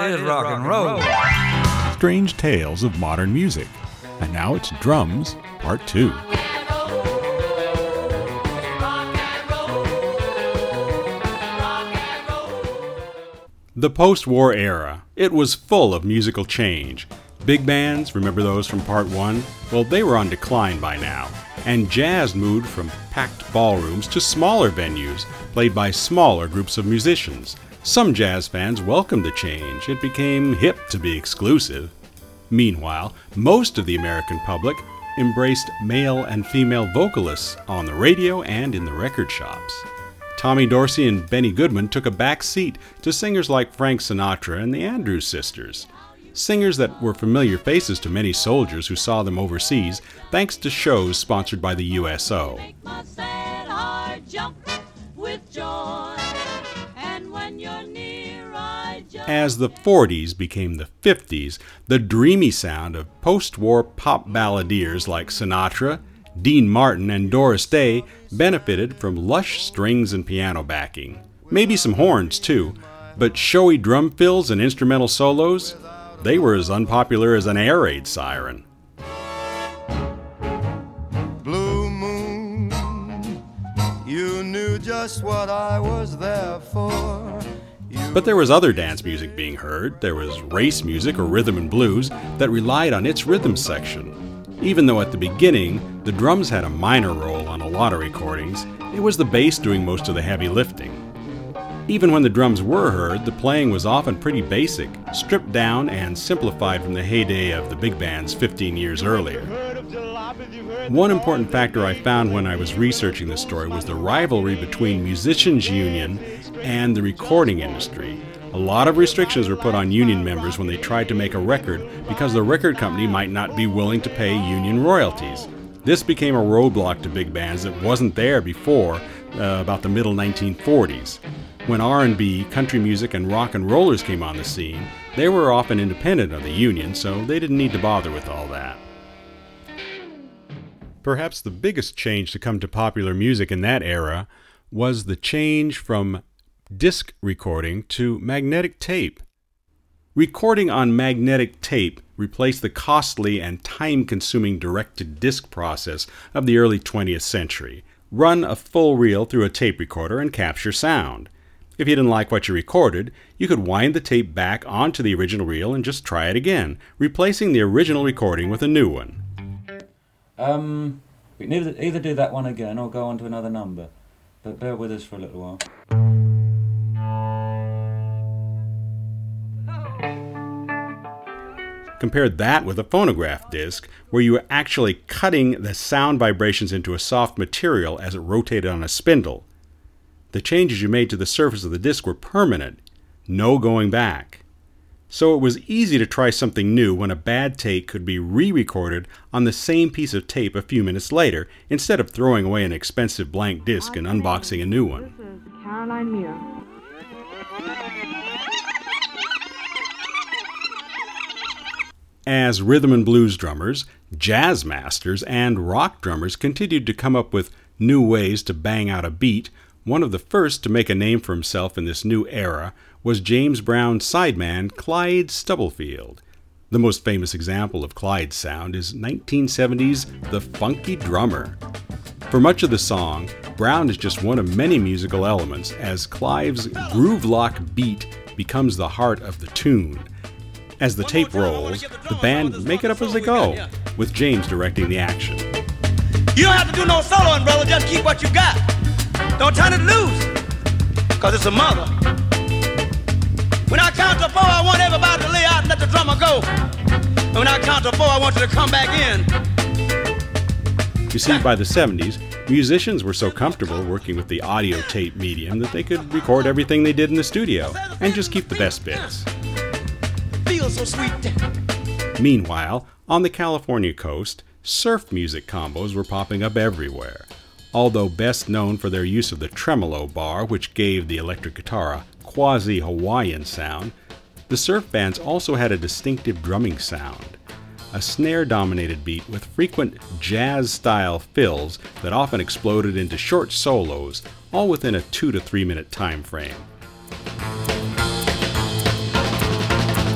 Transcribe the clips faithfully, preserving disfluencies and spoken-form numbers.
is rock and roll. Strange tales of modern music. And now it's Drums, Part two. The post-war era, it was full of musical change. Big bands, remember those from Part one? Well, they were on decline by now. And jazz moved from packed ballrooms to smaller venues, played by smaller groups of musicians. Some jazz fans welcomed the change. It became hip to be exclusive. Meanwhile, most of the American public embraced male and female vocalists on the radio and in the record shops. Tommy Dorsey and Benny Goodman took a back seat to singers like Frank Sinatra and the Andrews Sisters. Singers that were familiar faces to many soldiers who saw them overseas thanks to shows sponsored by the U S O. As the forties became the fifties, the dreamy sound of post-war pop balladeers like Sinatra, Dean Martin, and Doris Day benefited from lush strings and piano backing. Maybe some horns too, but showy drum fills and instrumental solos, they were as unpopular as an air raid siren. Blue moon, you knew just what I was there for. You But there was other dance music being heard. There was race music or rhythm and blues that relied on its rhythm section. Even though at the beginning, the drums had a minor role on a lot of recordings, it was the bass doing most of the heavy lifting. Even when the drums were heard, the playing was often pretty basic, stripped down and simplified from the heyday of the big bands fifteen years earlier. One important factor I found when I was researching this story was the rivalry between Musicians Union and the recording industry. A lot of restrictions were put on union members when they tried to make a record because the record company might not be willing to pay union royalties. This became a roadblock to big bands that wasn't there before uh, about the middle nineteen forties. When R and B, country music, and rock and rollers came on the scene, they were often independent of the union, so they didn't need to bother with all that. Perhaps the biggest change to come to popular music in that era was the change from disc recording to magnetic tape. Recording on magnetic tape replaced the costly and time-consuming direct-to-disc process of the early twentieth century. Run a full reel through a tape recorder and capture sound. If you didn't like what you recorded, you could wind the tape back onto the original reel and just try it again, replacing the original recording with a new one. Um, we can either, either do that one again or go on to another number, but bear with us for a little while. Compare that with a phonograph disc, where you were actually cutting the sound vibrations into a soft material as it rotated on a spindle. The changes you made to the surface of the disc were permanent, no going back. So it was easy to try something new when a bad take could be re-recorded on the same piece of tape a few minutes later, instead of throwing away an expensive blank disc and unboxing a new one. This is Caroline Muir. As rhythm and blues drummers, jazz masters, and rock drummers continued to come up with new ways to bang out a beat, one of the first to make a name for himself in this new era was James Brown's sideman Clyde Stubblefield. The most famous example of Clyde's sound is nineteen seventies The Funky Drummer. For much of the song, Brown is just one of many musical elements, as Clive's groove lock beat becomes the heart of the tune. As the tape rolls, the band make it up as they go, with James directing the action. You don't have to do no soloing, brother. Just keep what you got. Don't turn it loose, because it's a mother. When I count to four, I want everybody to lay out and let the drummer go. And when I count to four, I want you to come back in. You see, by the seventies, musicians were so comfortable working with the audio tape medium that they could record everything they did in the studio and just keep the best bits. Feels so sweet. Meanwhile, on the California coast, surf music combos were popping up everywhere. Although best known for their use of the tremolo bar, which gave the electric guitar a quasi-Hawaiian sound, the surf bands also had a distinctive drumming sound. A snare-dominated beat with frequent jazz-style fills that often exploded into short solos, all within a two to three minute time frame.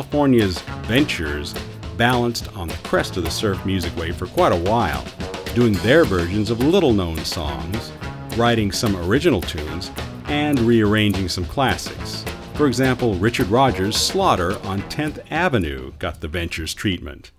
California's Ventures balanced on the crest of the surf music wave for quite a while, doing their versions of little-known songs, writing some original tunes, and rearranging some classics. For example, Richard Rodgers' Slaughter on tenth Avenue got the Ventures treatment.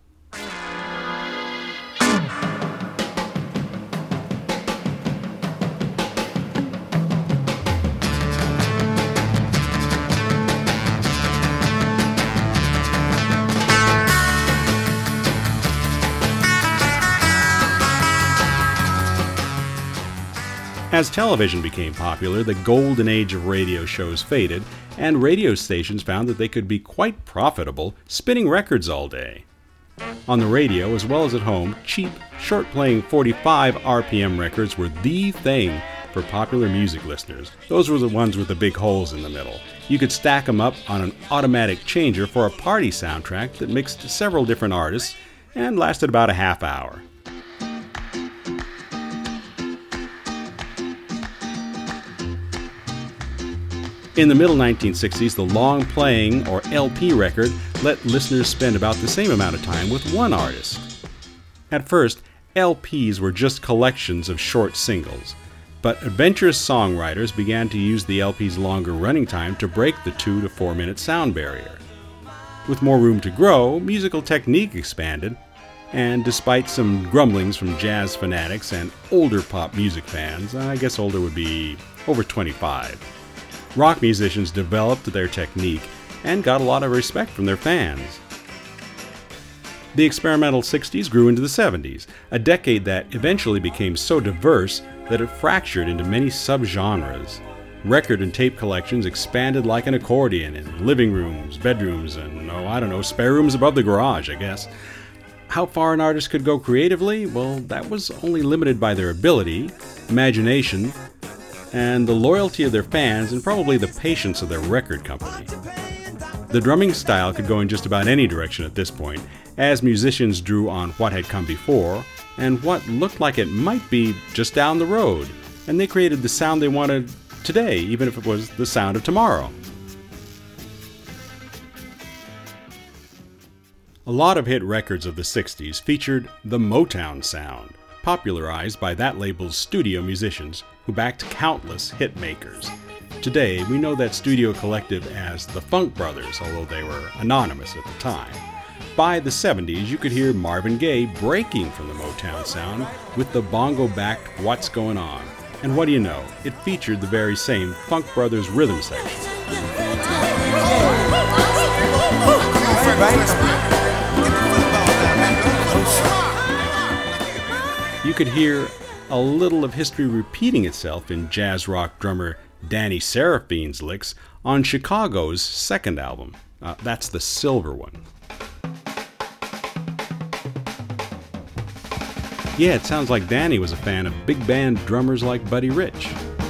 As television became popular, the golden age of radio shows faded, and radio stations found that they could be quite profitable spinning records all day. On the radio, as well as at home, cheap, short-playing forty-five R P M records were the thing for popular music listeners. Those were the ones with the big holes in the middle. You could stack them up on an automatic changer for a party soundtrack that mixed several different artists and lasted about a half hour. In the middle nineteen sixties, the long-playing, or L P record, let listeners spend about the same amount of time with one artist. At first, L Ps were just collections of short singles, but adventurous songwriters began to use the L P's longer running time to break the two to four minute sound barrier. With more room to grow, musical technique expanded, and despite some grumblings from jazz fanatics and older pop music fans, I guess older would be over twenty-five, rock musicians developed their technique and got a lot of respect from their fans. The experimental sixties grew into the seventies, a decade that eventually became so diverse that it fractured into many subgenres. Record and tape collections expanded like an accordion in living rooms, bedrooms, and, oh, I don't know, spare rooms above the garage, I guess. How far an artist could go creatively? Well, that was only limited by their ability, imagination, and the loyalty of their fans, and probably the patience of their record company. The drumming style could go in just about any direction at this point, as musicians drew on what had come before and what looked like it might be just down the road, and they created the sound they wanted today, even if it was the sound of tomorrow. A lot of hit records of the sixties featured the Motown sound, popularized by that label's studio musicians, who backed countless hit makers. Today, we know that studio collective as the Funk Brothers, although they were anonymous at the time. By the seventies, you could hear Marvin Gaye breaking from the Motown sound with the bongo-backed What's Going On. And what do you know? It featured the very same Funk Brothers rhythm section. You could hear a little of history repeating itself in jazz rock drummer Danny Seraphine's licks on Chicago's second album. Uh, that's the Silver one. Yeah, it sounds like Danny was a fan of big band drummers like Buddy Rich.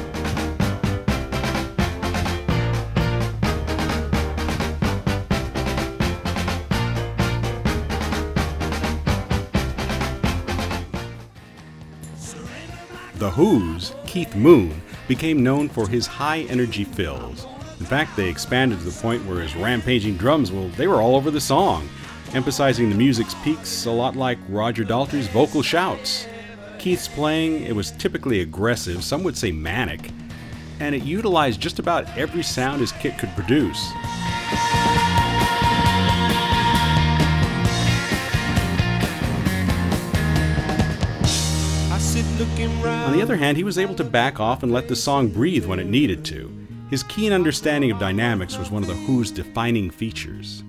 The Who's Keith Moon became known for his high-energy fills. In fact, they expanded to the point where his rampaging drums, well, they were all over the song, emphasizing the music's peaks a lot like Roger Daltrey's vocal shouts. Keith's playing, it was typically aggressive, some would say manic, and it utilized just about every sound his kit could produce. On the other hand, he was able to back off and let the song breathe when it needed to. His keen understanding of dynamics was one of the Who's defining features.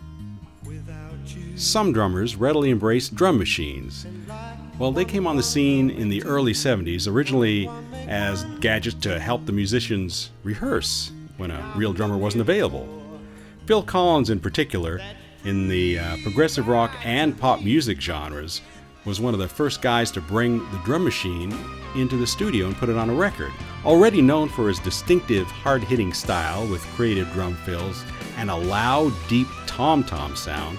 Some drummers readily embraced drum machines. Well, they came on the scene in the early seventies, originally as gadgets to help the musicians rehearse when a real drummer wasn't available. Phil Collins, in particular, in the uh, progressive rock and pop music genres, was one of the first guys to bring the drum machine into the studio and put it on a record. Already known for his distinctive, hard-hitting style with creative drum fills and a loud, deep tom-tom sound,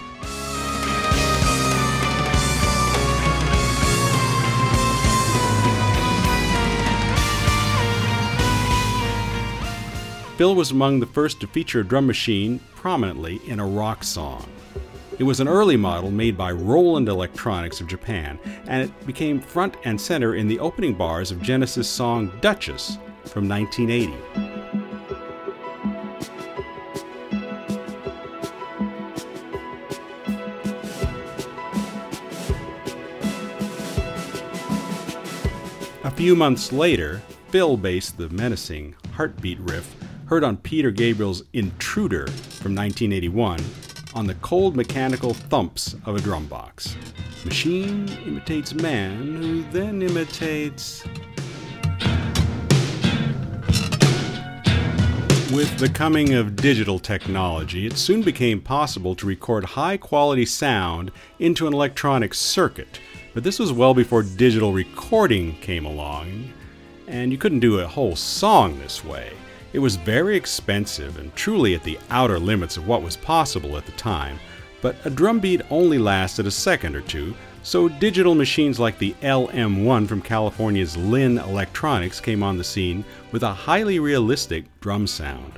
Phil was among the first to feature a drum machine prominently in a rock song. It was an early model made by Roland Electronics of Japan, and it became front and center in the opening bars of Genesis' song Duchess from nineteen eighty. A few months later, Phil based the menacing Heartbeat riff heard on Peter Gabriel's Intruder from nineteen eighty-one on the cold mechanical thumps of a drum box. Machine imitates man, who then imitates... With the coming of digital technology, it soon became possible to record high-quality sound into an electronic circuit, but this was well before digital recording came along, and you couldn't do a whole song this way. It was very expensive and truly at the outer limits of what was possible at the time, but a drum beat only lasted a second or two, so digital machines like the L M one from California's Linn Electronics came on the scene with a highly realistic drum sound.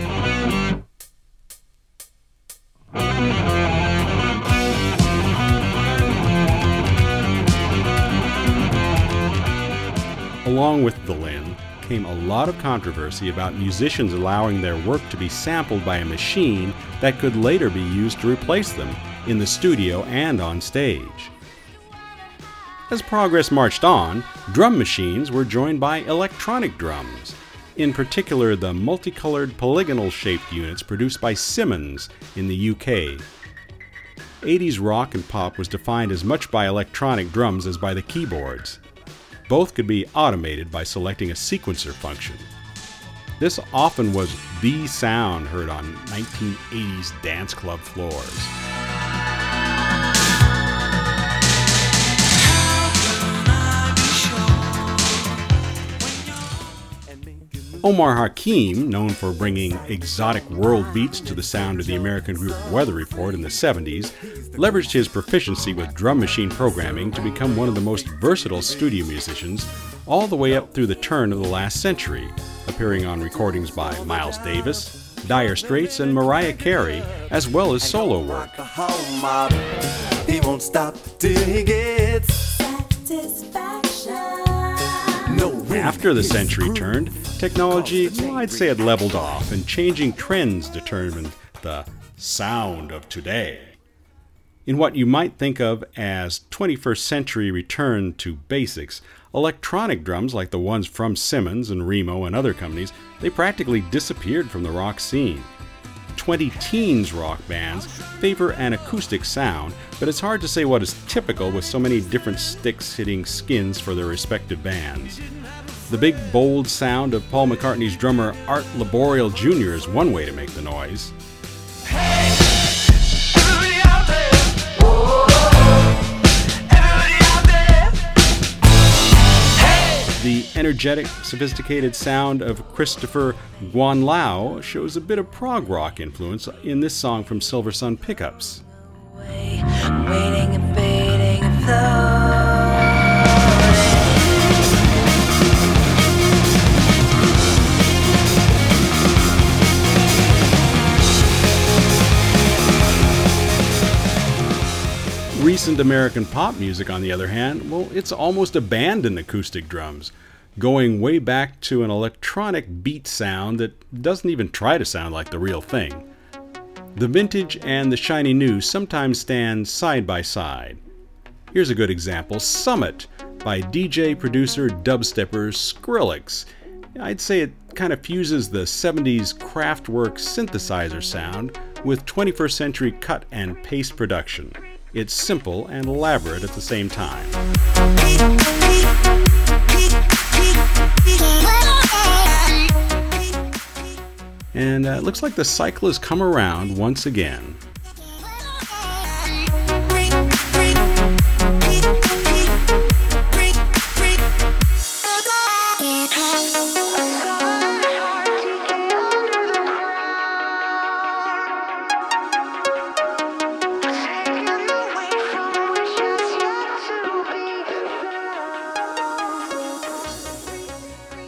Along with the Linn came a lot of controversy about musicians allowing their work to be sampled by a machine that could later be used to replace them in the studio and on stage. As progress marched on, drum machines were joined by electronic drums, in particular the multicolored polygonal-shaped units produced by Simmons in the U K. eighties rock and pop was defined as much by electronic drums as by the keyboards. Both could be automated by selecting a sequencer function. This often was the sound heard on nineteen eighties dance club floors. Omar Hakim, known for bringing exotic world beats to the sound of the American group Weather Report in the seventies, leveraged his proficiency with drum machine programming to become one of the most versatile studio musicians all the way up through the turn of the last century, appearing on recordings by Miles Davis, Dire Straits, and Mariah Carey, as well as solo work. He won't stop till he gets satisfaction. After the century turned, technology, well, I'd say it leveled off, and changing trends determined the sound of today. In what you might think of as twenty-first century return to basics, electronic drums like the ones from Simmons and Remo and other companies, they practically disappeared from the rock scene. twenty-teens rock bands favor an acoustic sound, but it's hard to say what is typical with so many different sticks hitting skins for their respective bands. The big, bold sound of Paul McCartney's drummer Art Laboriel Junior is one way to make the noise. Hey, everybody out there. Whoa, everybody out there. Hey. The energetic, sophisticated sound of Christopher Guanlao shows a bit of prog rock influence in this song from Silver Sun Pickups. Waiting and fading and flow. Recent American pop music, on the other hand, well, it's almost abandoned acoustic drums, going way back to an electronic beat sound that doesn't even try to sound like the real thing. The vintage and the shiny new sometimes stand side by side. Here's a good example, Summit, by D J producer dubstepper Skrillex. I'd say it kind of fuses the seventies Kraftwerk synthesizer sound with twenty-first century cut and paste production. It's simple and elaborate at the same time. And uh, it looks like the cycle has come around once again.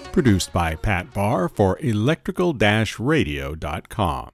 Produced by Pat Barr for electrical dash radio dot com.